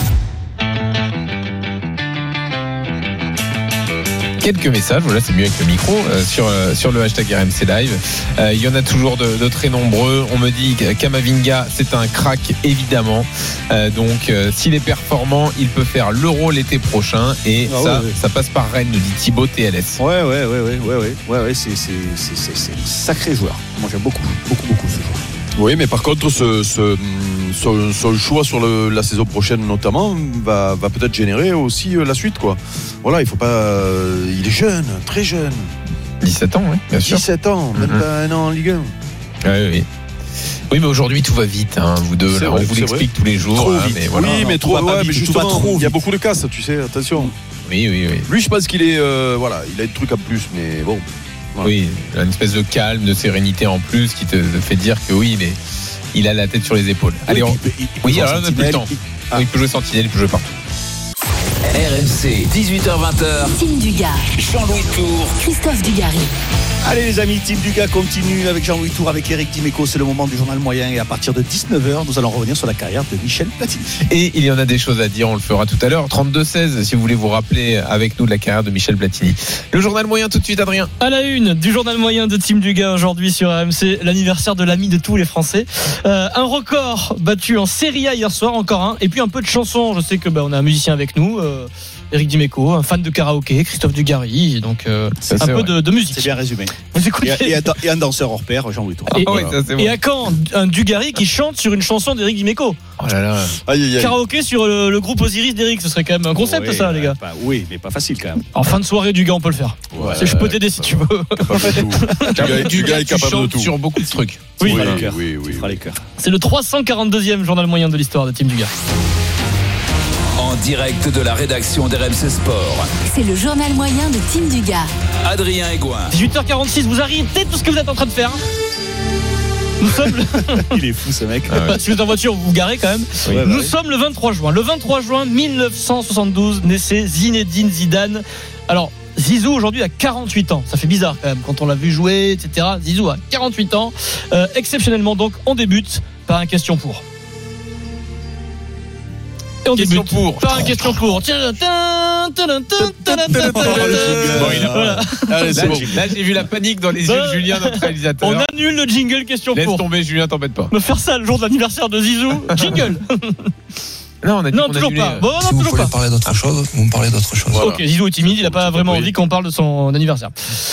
Quelques messages, voilà, c'est mieux avec le micro, sur le hashtag RMC Live. Il y en a toujours de très nombreux. On me dit que Camavinga, c'est un crack, évidemment. Donc, s'il est performant, il peut faire l'Euro l'été prochain. Et ça passe par Rennes, nous dit Thibaut TLS. Ouais, c'est un sacré joueur. Moi, j'aime beaucoup ce joueur. Oui, mais par contre, son choix sur la saison prochaine notamment va peut-être générer aussi la suite, quoi. Voilà, il faut pas. Il est jeune, très jeune. 17 ans, oui, bien sûr. 17 ans, même pas un an en Ligue 1. Oui. Oui, mais aujourd'hui tout va vite, hein, vous deux. Là, on vous l'explique tous les jours. Trop hein, vite. Mais voilà. Oui, mais trop. Ouais, mais justement, il y a beaucoup de casses, tu sais. Attention. Oui. Lui, je pense qu'il est, voilà, il a des trucs en plus, mais bon. Voilà. Oui, il a une espèce de calme, de sérénité en plus qui te fait dire que oui, il a la tête sur les épaules. Allez, alors on n'a plus le temps. Il peut jouer sentinelle, il peut jouer partout. RMC, 18h-20h. Team Duga. Jean-Louis Tour. Christophe Dugarry. Allez les amis, Team Duga continue avec Jean-Louis Tour, avec Eric Dimeco. C'est le moment du journal moyen et à partir de 19h, nous allons revenir sur la carrière de Michel Platini. Et il y en a des choses à dire, on le fera tout à l'heure. 32-16 si vous voulez vous rappeler avec nous de la carrière de Michel Platini. Le journal moyen tout de suite, Adrien. À la une du journal moyen de Team Duga aujourd'hui sur RMC, l'anniversaire de l'ami de tous les Français. Un record battu en Serie A hier soir, encore un. Et puis un peu de chansons. Je sais que on a un musicien avec nous. Éric Dimeco, un fan de karaoké, Christophe Dugarry, donc Ça, un c'est peu vrai. de musique. C'est bien résumé. Vous écoutez Et un danseur hors pair, Jean-Louis Tour. Et, Ah ouais, ça, c'est et bon. à quand un Dugarry qui chante sur une chanson d'Éric Dimeco? Oh là là. Aïe, aïe, aïe. Karaoké sur le groupe Osiris d'Éric, ce serait quand même un concept, Oui, ça, les gars. Oui, mais pas facile quand même. En fin de soirée, Dugas, on peut le faire. Ouais. Je peux t'aider si tu veux. Capable de tout. Du gars est Tu capable de chantes tout. sur beaucoup de trucs. Oui, Oui, voilà. oui, Il oui. fera les cœurs. C'est le 342e journal moyen de l'histoire de Team Dugas. En direct de la rédaction d'RMC Sport. C'est le journal moyen de Team Dugas. Adrien Aigouin. 18h46, vous arrêtez tout ce que vous êtes en train de faire. Nous sommes Il est fou ce mec. si vous êtes en voiture, vous vous garez quand même. Oui, bah Nous oui. sommes le 23 juin. Le 23 juin 1972 naissait Zinedine Zidane. Alors, Zizou aujourd'hui a 48 ans. Ça fait bizarre quand même quand on l'a vu jouer, etc. Zizou a 48 ans. Exceptionnellement donc, on débute par un question pour. Et on Question débute pour. par un question pour. Bon, il a Voilà. Allez, c'est bon. Là, j'ai vu la panique dans les yeux de Julien, notre réalisateur. On annule le jingle question Laisse pour. tomber, Julien, t'embête pas. Me faire ça le jour de l'anniversaire de Zizou. Jingle. Non, on a dit Non, qu'on toujours annulait. pas. Bon, non, Si vous toujours voulez pas. parler d'autre chose, vous me parlez d'autre chose. Voilà. Ok, Zizou est timide, il n'a pas vraiment envie qu'on parle de son anniversaire.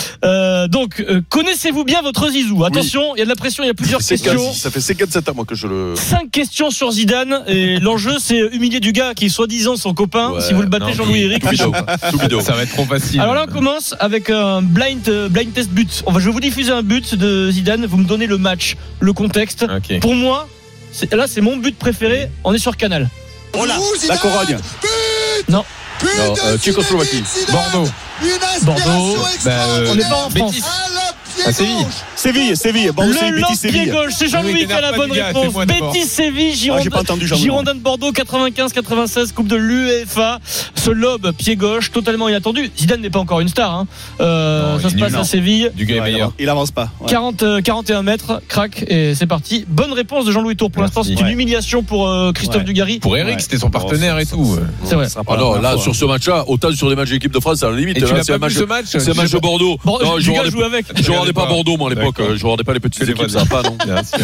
Donc, connaissez-vous bien votre Zizou? Attention, il y a de la pression, il y a plusieurs questions. Ça fait 57 ans moi que je le. 5 questions sur Zidane et l'enjeu c'est humilier du gars qui est soi-disant son copain. Ouais, Si vous le battez, non, Jean-Louis Eric. Tout vidéo. Tout vidéo. Ça va être trop facile. Alors là on commence avec un blind test but. Je vais vous diffuser un but de Zidane, vous me donnez le match, le contexte. Ok. Pour moi, là c'est mon but préféré, on est sur Canal. Oh là, la Corogne. Non, Non, Tchécoslovaquie. Bordeaux. Bordeaux. On n'est pas en France. Bétis. À Séville. Séville. Bon, c'est Le Bétis, lance-pied Séville. gauche, c'est Jean-Louis qui a la t'énerve pas, bonne du gars, réponse. fais-moi d'abord. Bétis Séville, J'ai pas entendu Jean-Louis. Girondins de Bordeaux 95-96, Coupe de l'UEFA. Ce lob pied gauche totalement inattendu. Zidane n'est pas encore une star. Hein. Non, Ça il se est passe nul, à non. Séville. Du gars est meilleur. Il avance pas. Ouais. 41 mètres, crac, et c'est parti. Bonne réponse de Jean-Louis Tour. Pour Merci. l'instant, c'est une Ouais. humiliation pour Christophe Ouais. Dugarry. Pour Eric, Ouais. c'était son partenaire et tout. C'est vrai. Ça sera pas Ah la non, première là, fois. sur ce match-là, autant sur des matchs d'équipe de France, à la limite. Et tu là, l'as c'est un pas vu match. ce match? C'est un match de Bordeaux. Bon, Non, je Dugas regardais joue avec. je regardais pas Bordeaux, moi, à l'époque. D'accord. Je regardais pas les petites Que les équipes, voisins. ça va pas, non. Bien sûr.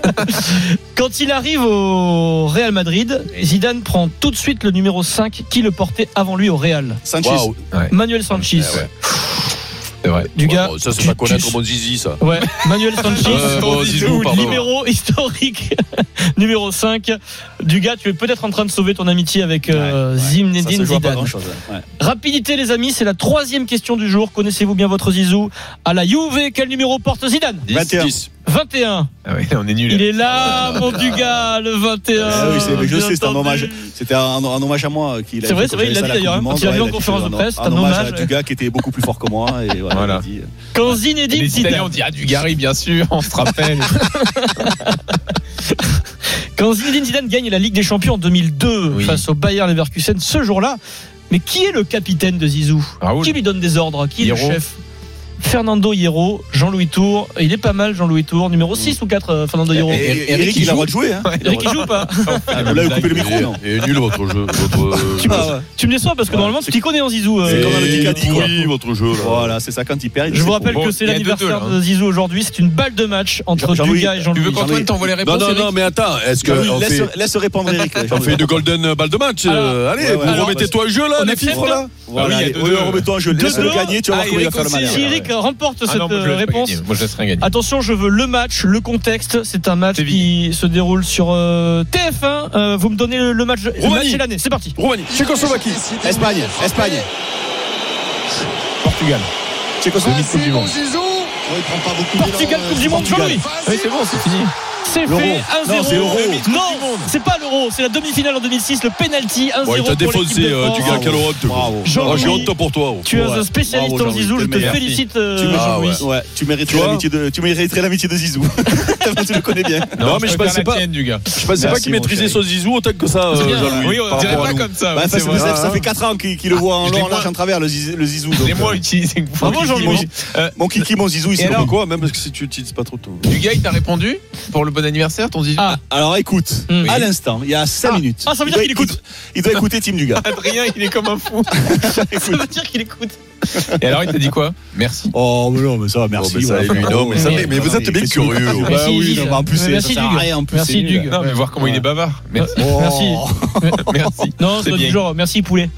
Quand il arrive au Real Madrid, Zidane prend tout de suite le numéro 5 qui le portait avant lui au Real. Sanchez. Waouh. Manuel Sanchez. ouais. C'est vrai. Dugas. Bon, ça, c'est pas connaître mon zizi, ça. Ouais, Manuel Sanchez. Bon, Zizou, pardon. Numéro historique numéro 5. Dugas, tu es peut-être en train de sauver ton amitié avec Ça Zinedine se joue à pas Zidane. grand chose. Ouais. Rapidité les amis, c'est la 3e question du jour. Connaissez-vous bien votre Zizou? À la Juve, quel numéro porte Zidane? 21. 10. 21. Ah oui, on est nul. Il est là, mon Dugas, le 21. Ah oui, je sais, c'est un Bien hommage. entendu. C'était un hommage à moi qu'il a C'est vrai, dit c'est quand vrai, il l'a j'avais dit fait la d'ailleurs, Coupe quand du il a Monde. vu en Ouais, conférence il a de dit presse, un c'est un hommage hommage. à Dugas qui était beaucoup plus fort que moi. Et voilà. Voilà. il a dit, Quand Zinedine Les Italiens, Zidane. on dit ah Dugarry, bien sûr, on se rappelle. Quand Zinedine Zidane gagne la Ligue des Champions en 2002 Oui. face au Bayer Leverkusen, ce jour-là, mais qui est le capitaine de Zizou? Raoul. Qui lui donne des ordres? Qui est le Hierro. chef? Fernando Hierro, Jean-Louis Tour. Il est pas mal, Jean-Louis Tour. Numéro 6 ou 4, Fernando Hierro. Et Eric, Eric, il il a le joue droit de jouer. Hein. Eric, il joue ou pas? Ah, vous l'avez coupé le micro, non? Et nul votre jeu. Tu me- Ah ouais. Tu me déçois parce que Ouais, normalement, tu t'y connais en Zizou. C'est comme dans le Kikadi, quoi. Oui, votre jeu, là. Voilà, c'est ça quand il perd. il Je vous sait rappelle Bon, que c'est il y a l'anniversaire 2-2, là, de Zizou aujourd'hui. C'est une balle de match entre Jean-Louis, Dugas et Tu Jean-Louis. veux qu'Antoine t'envoie les réponses? Non, Eric mais attends, est-ce Jean-Louis, qu'on fait. laisse répondre Eric. On fait une golden balle de match. Alors, Allez, ouais, vous alors, remettez-toi un jeu là, on les accepte, fifres là. Voilà, Ah oui, il y a allez, 2-2. remets-toi un jeu. Laisse-le Deux-deux. gagner, tu vas voir comment il va faire le Eric malheur. Si Eric remporte Ah cette non, moi, je laisse pas réponse, gagner. Moi je laisserai gagner. attention, je veux le match, le contexte. C'est un match Séville. qui se déroule sur TF1. Vous me donnez le match et l'année. C'est parti. Roumanie, Tchécoslovaquie. Espagne. Portugal. Tchécoslovaquie. Coupe du monde. Portugal, Coupe du Monde, Jean-Louis. Oui, c'est bon, c'est fini. C'est L'Euro. fait 1-0. Non, c'est l'Euro. Non, c'est pas l'Euro. C'est la demi-finale en 2006. Le penalty 1-0 Bon, il t'a pour l'équipe défoncé, de France. du gars, quelle honte. Bravo. Jean-Louis. J'ai honte pour toi. Tu es Ouais. un spécialiste Bravo, en Zizou. Je Jean-Louis, te t'es le meilleur. félicite, Ah, Jean-Louis. ouais. Ouais, tu mériterais l'amitié de Zizou. Tu le connais bien. Non, mais je pensais pas. du gars. Je pensais pas Merci, qu'il mon maîtrisait chéri. son zizou autant que ça, C'est bien. Jean-Louis. Oui, on par dirait rapport à pas nous. comme ça. Bah, c'est parce que vrai. ça fait 4 ans qu'il le voit en Je l'ai long, en moins- large, en travers, le Zizou. Je l'ai donc, moins utilisé que vous. Bravo, Jean-Louis. Mon kiki, mon Zizou, il Et se alors le Pourquoi, même si tu n'utilises pas trop tôt. Du gars, il t'a répondu pour le bon anniversaire, ton zizou. Ah, Alors écoute, Oui. à l'instant, il y a 5 minutes. Ah, ça veut dire qu'il écoute. Il doit écouter Team Dugas. Adrien, il est comme un fou. ça veut dire qu'il écoute. Et alors, il t'a dit quoi? Merci. Oh, mais non, mais ça va, merci. Bon, mais ça, voilà. lui, non, mais ça, mais vous êtes bien Qu'est-ce curieux. que- Bah Bah oui, oui, Dugas. non, mais en plus, ça Merci, sert à Dugas. rien. En plus, Merci, c'est nul. Dugas. Non, mais voir comment il est bavard. Merci. Oh. Merci. Merci. Non, C'est c'est bien. du genre, merci poulet.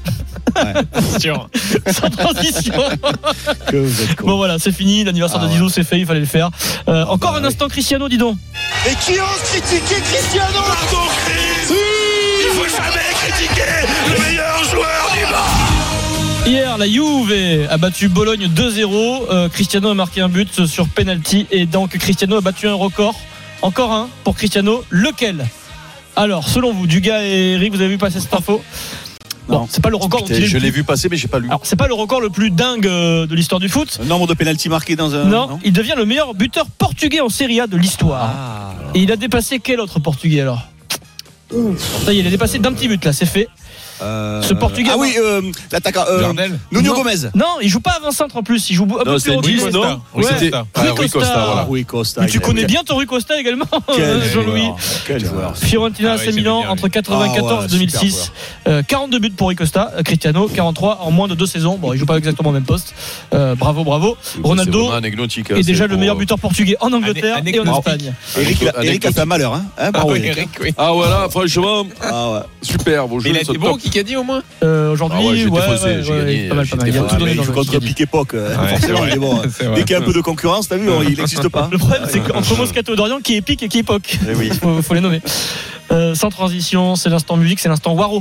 Sans transition. Que vous êtes con. Bon voilà, c'est fini, l'anniversaire de Zizou, c'est fait, il fallait le faire. Encore un instant Cristiano, dis donc. Et qui ose critiquer Cristiano? Pardon, Chris. Il faut jamais critiquer le meilleur joueur du monde. Hier, la Juve a battu Bologne 2-0. Cristiano a marqué un but sur penalty et donc Cristiano a battu un record. Encore un pour Cristiano. Lequel? Alors, selon vous, Dugas et Eric, vous avez vu passer cette info? Bon, c'est pas le record. Je l'ai vu passer, mais j'ai pas lu. Alors, c'est pas le record le plus dingue de l'histoire du foot. Le nombre de pénaltys marqués dans un. Non, il devient le meilleur buteur portugais en Serie A de l'histoire. Et il a dépassé quel autre portugais alors? Ça y est, il a dépassé d'un petit but là, c'est fait. Ce portugais. Ah oui, l'attaquant. Nuno Gomez. Non, il joue pas avant-centre en plus. Il joue un peu plus recul. Rui Costa. Rui Costa. Mais tu connais bien ton Rui Costa également, Jean-Louis. Quel joueur. Fiorentina AC Milan entre 94 et 2006. 42 buts pour Rui Costa. Cristiano 43 en moins de 2 saisons. Bon, il joue pas exactement au même poste. Bravo. Ronaldo est déjà le meilleur buteur portugais en Angleterre et en Espagne. Eric a fait un malheur, hein. Ah voilà, franchement, super. Vos jeux il a été bon, qui a dit au moins aujourd'hui. Pas mal. Il a tout donné Il joue contre Piquet-Poc. Forcément, il est bon. Dès qu'il y a un peu de concurrence, t'as vu, il n'existe pas. Le problème, c'est qu'entre Moscato et Dorian, qui est Pique et qui est Poc. Faut les nommer. Sans transition, c'est l'instant musique, c'est l'instant Waro.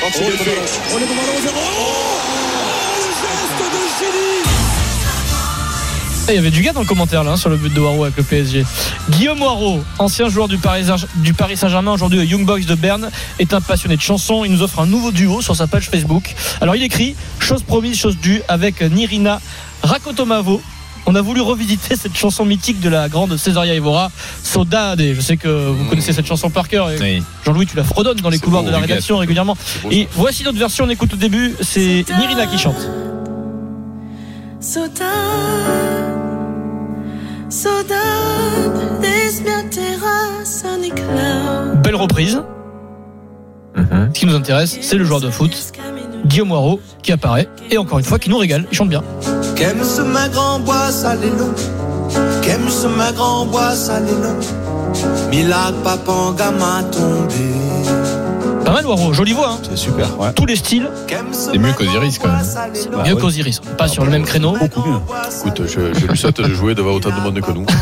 Il y avait du gars dans le commentaire là sur le but de Waro avec le PSG. Guillaume Waro, ancien joueur du Paris Saint-Germain, aujourd'hui au Young Boys de Berne, est un passionné de chansons. Il nous offre un nouveau duo sur sa page Facebook. Alors il écrit chose promise, chose due avec Nirina Rakotomavo. On a voulu revisiter cette chanson mythique de la grande Césaria Evora, Saudade. Je sais que vous connaissez cette chanson par cœur. Et Jean-Louis, tu la fredonnes dans les couloirs de la rédaction régulièrement. Et voici notre version, on écoute au début, c'est Nirina qui chante. Belle reprise. Ce qui nous intéresse, c'est le joueur de foot Guillaume Waro qui apparaît et encore une fois qui nous régale, il chante bien. Qu'aime ce magre bois salélo, qu'aime ce magre bois salélo, Milad Papanga m'a tombé. Pas mal Waro, jolie voix, hein. C'est super, ouais. Tous les styles. C'est mieux qu'Osiris quand même. C'est mieux qu'Osiris, on n'est pas sur le même créneau. Beaucoup mieux. Écoute, je lui souhaite de jouer devant autant de monde que nous.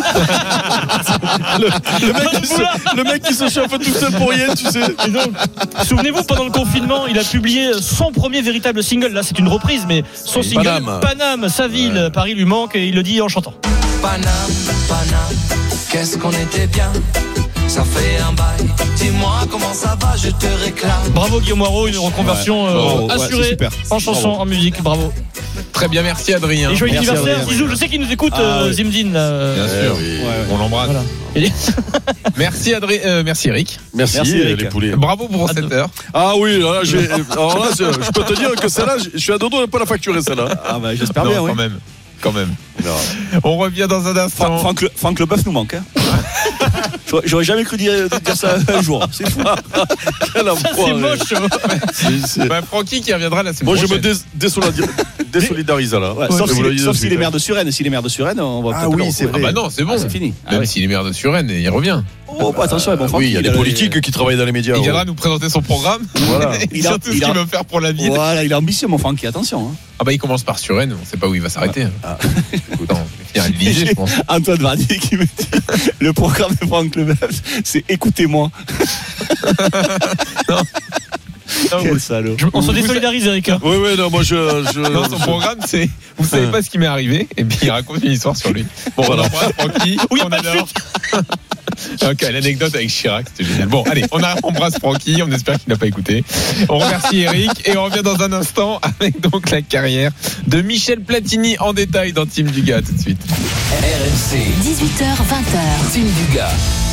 le mec qui se chauffe tout seul pour rien, tu sais. Et donc, souvenez-vous, pendant le confinement, il a publié son premier véritable single. Là, c'est une reprise, mais son single Paname, sa ville, Paris lui manque et il le dit en chantant. Paname, qu'est-ce qu'on était bien. Ça fait un bail, dis-moi comment ça va, je te réclame. Bravo Guillaume Waro, une reconversion assurée en chanson, en musique, bravo. Très bien, merci Adrien. Et joyeux anniversaire Zizou, je sais qu'il nous écoute, Zimdine. Bien sûr, on l'embrasse. Voilà. Merci Adrien, merci Eric. Merci les poulets. Bravo pour cette heure. Ah oui, alors là, je peux te dire que celle-là, je suis à deux doigts de ne pas la facturer celle-là. Ah bah j'espère bien, oui. Quand même. Non. On revient dans un instant. Franck Leboeuf nous manque. Hein. J'aurais jamais cru dire ça un jour. C'est fou. C'est moche. Francky qui reviendra la semaine prochaine. Moi, je me désolidarise là. Ouais, sauf s'il est maire de Suresnes. S'il est maire de Suresnes, on va peut-être. Ah oui, c'est vrai. Ah bah non, c'est bon. C'est fini. Même s'il est maire de Suresnes, il revient. Oh, attention, bon, oui, il y a des politiques qui travaillent dans les médias. Il viendra nous présenter son programme. Voilà. Surtout ce qu'il veut faire pour la ville. Voilà, il est ambitieux, mon Francky, attention. Hein. Ah bah il commence par Suresnes, on ne sait pas où il va s'arrêter. Écoute, on va finir à l'Élysée, je pense. Antoine Varnier qui me dit le programme de Franck Leboeuf, c'est écoutez-moi. Non. Quel salaud. On se désolidarise, Eric. Oui, non, moi Non, son programme, c'est vous savez pas ce qui m'est arrivé, et puis il raconte une histoire sur lui. Bon, on embrasse Francky, on adore. Ok, l'anecdote avec Chirac, c'était génial. Bon, allez, on embrasse Francky, on espère qu'il n'a pas écouté. On remercie Eric et on revient dans un instant avec donc la carrière de Michel Platini en détail dans Team Dugas. Tout de suite. RMC 18h-20h Team Dugas.